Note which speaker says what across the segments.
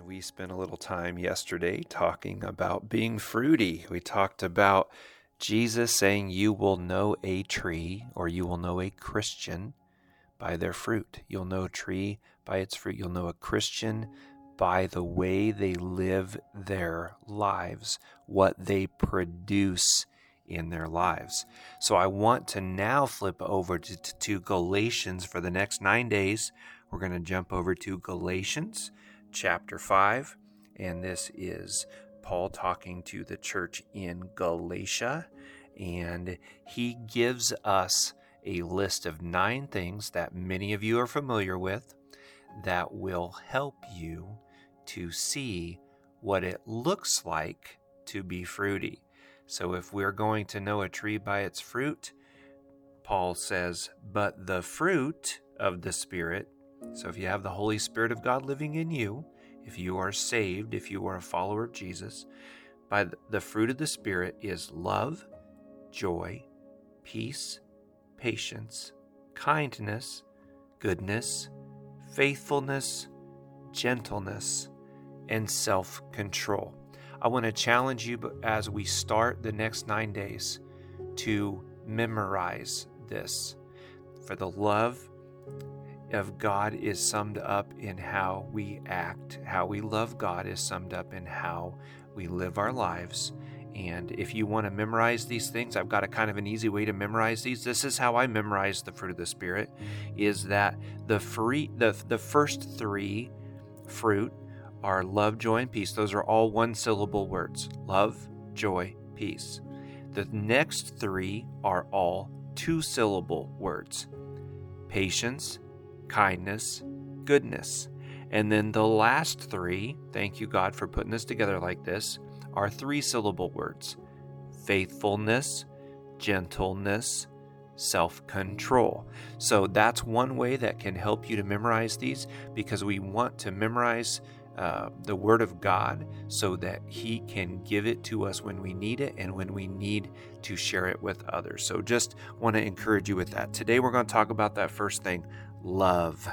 Speaker 1: We spent a little time yesterday talking about being fruity. We talked about Jesus saying you will know a tree, or you will know a Christian by their fruit. You'll know a tree by its fruit. You'll know a Christian by the way they live their lives, what they produce in their lives. So I want to now flip over to Galatians for the next 9 days. We're going to jump over to Galatians chapter 5, and this is Paul talking to the church in Galatia, and he gives us a list of 9 things that many of you are familiar with that will help you to see what it looks like to be fruity. So if we're going to know a tree by its fruit, Paul says, but the fruit of the Spirit. So if you have the Holy Spirit of God living in you, if you are saved, if you are a follower of Jesus, by the fruit of the Spirit is love, joy, peace, patience, kindness, goodness, faithfulness, gentleness, and self-control. I want to challenge you as we start the next 9 days to memorize this. For the love of God is summed up in how we act. How we love God is summed up in how we live our lives. And if you want to memorize these things, I've got a kind of an easy way to memorize these. This is how I memorize the fruit of the Spirit, is that the first 3 fruit are love, joy, and peace. Those are all 1-syllable words. Love, joy, peace. The next 3 are all 2-syllable words. Patience, kindness, goodness. And then the last 3, thank you God for putting this together like this, are 3-syllable words. Faithfulness, gentleness, self-control. So that's one way that can help you to memorize these, because we want to memorize the Word of God so that He can give it to us when we need it and when we need to share it with others. So just want to encourage you with that. Today we're going to talk about that first thing, love.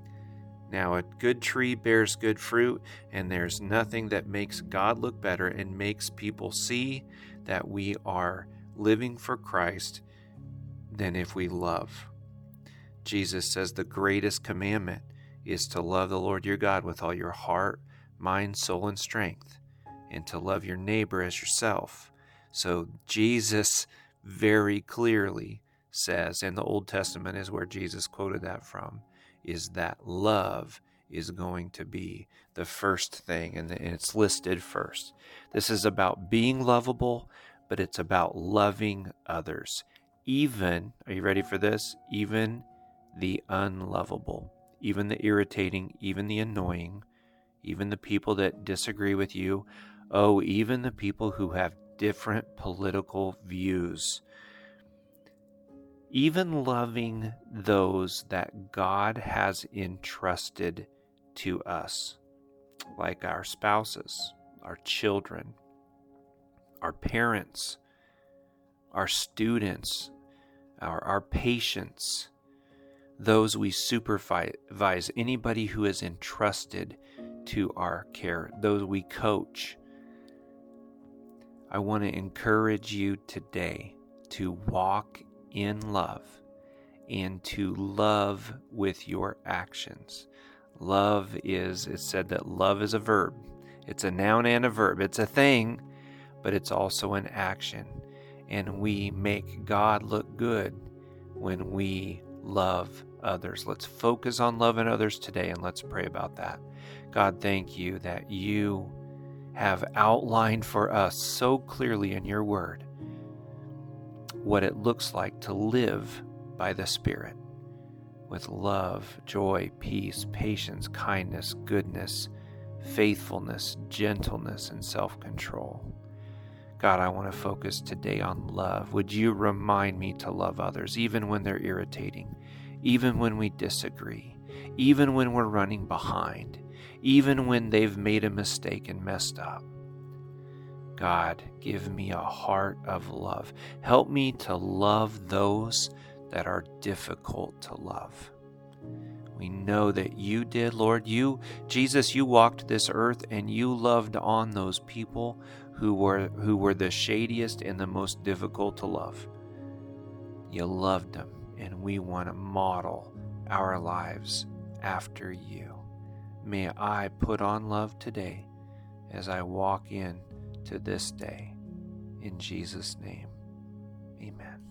Speaker 1: Now, a good tree bears good fruit, and there's nothing that makes God look better and makes people see that we are living for Christ than if we love. Jesus says the greatest commandment is to love the Lord your God with all your heart, mind, soul, and strength, and to love your neighbor as yourself. So Jesus very clearly says, and the Old Testament is where Jesus quoted that from, is that love is going to be the first thing, and it's listed first. This is about being lovable, but it's about loving others. Even, are you ready for this? Even the unlovable, even the irritating, even the annoying, even the people that disagree with you. Oh, even the people who have different political views. Even loving those that God has entrusted to us, like our spouses, our children, our parents, our students, our patients, those we supervise, anybody who is entrusted to our care, those we coach. I want to encourage you today to walk in love and to love with your actions. Love is, it's said that love is a verb. It's a noun and a verb. It's a thing, but it's also an action. And we make God look good when we love others. Let's focus on loving others today, and let's pray about that. God, thank you that you have outlined for us so clearly in your word what it looks like to live by the Spirit with love, joy, peace, patience, kindness, goodness, faithfulness, gentleness, and self-control. God, I want to focus today on love. Would you remind me to love others, even when they're irritating, even when we disagree, even when we're running behind, even when they've made a mistake and messed up. God, give me a heart of love. Help me to love those that are difficult to love. We know that you did, Lord. Jesus, you walked this earth and you loved on those people who were the shadiest and the most difficult to love. You loved them, and we want to model our lives after you. May I put on love today as I walk in to this day. In Jesus' name, amen.